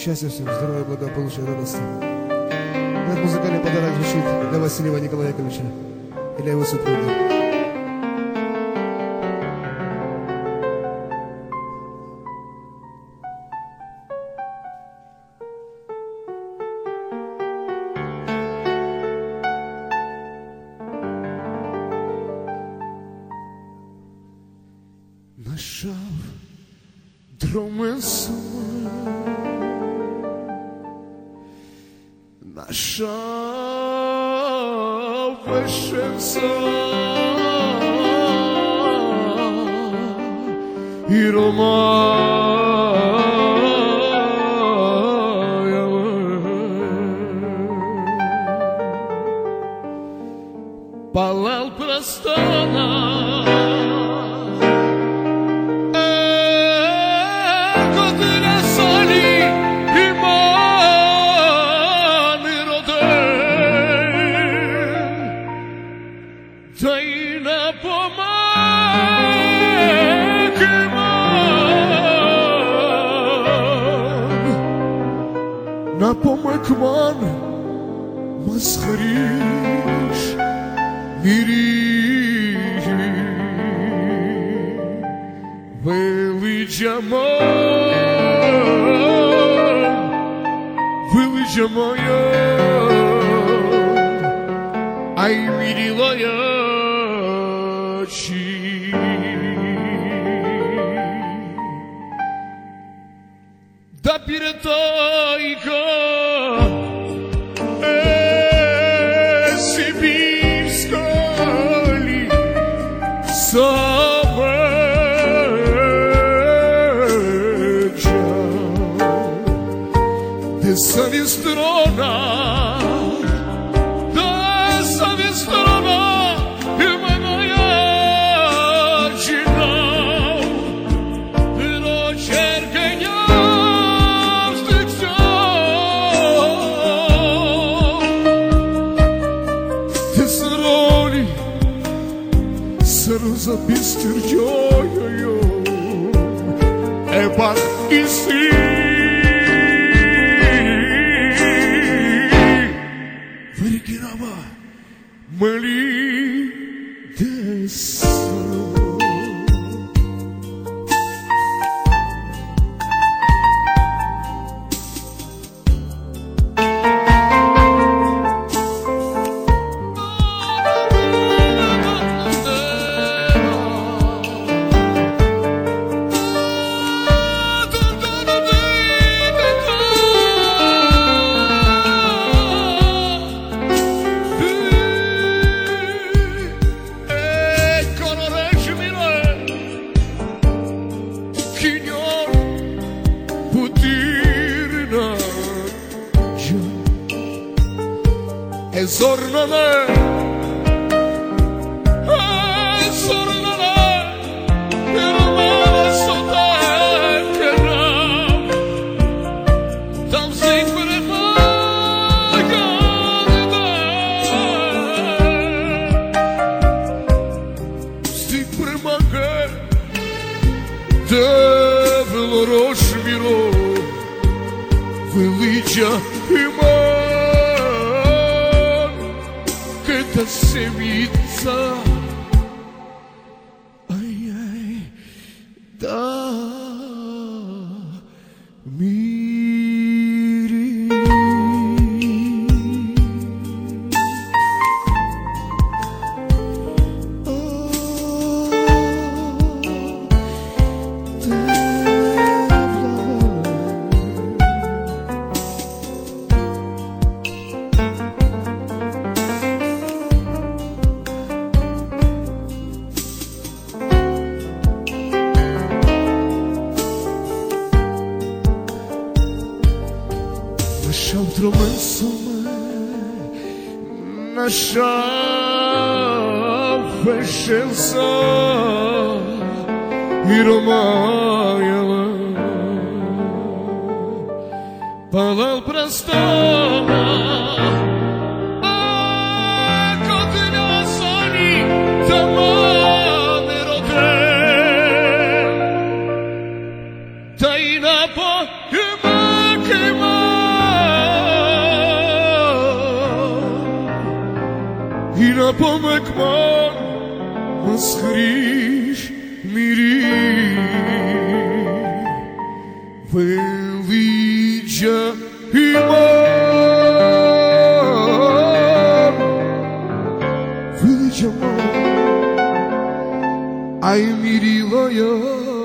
Счастья всем, здоровья, благополучия, радости. Этот музыкальный подарок звучит для Васильева Николая Яковлевича и для его супруги. Нашав дромен сумой, нашав вешенца і палал простана. Напомекман масхариш мири величамая ай мирилая чи да пиретайка сибирскали самеча де совестрона Запистır yo bak isi Verginama Melides Zornana zornana Yılmaz sotan keram Tam zikrına geldi Zikrıma geldi Veloroş miro Велича эта семица, ай-яй, да, мири. Наша вешенца и ромаяла палал простана котля сони таманы роден тайна по Băcman mă scriși mirii Felicia Iman Felicia, mă, Ai mirila ea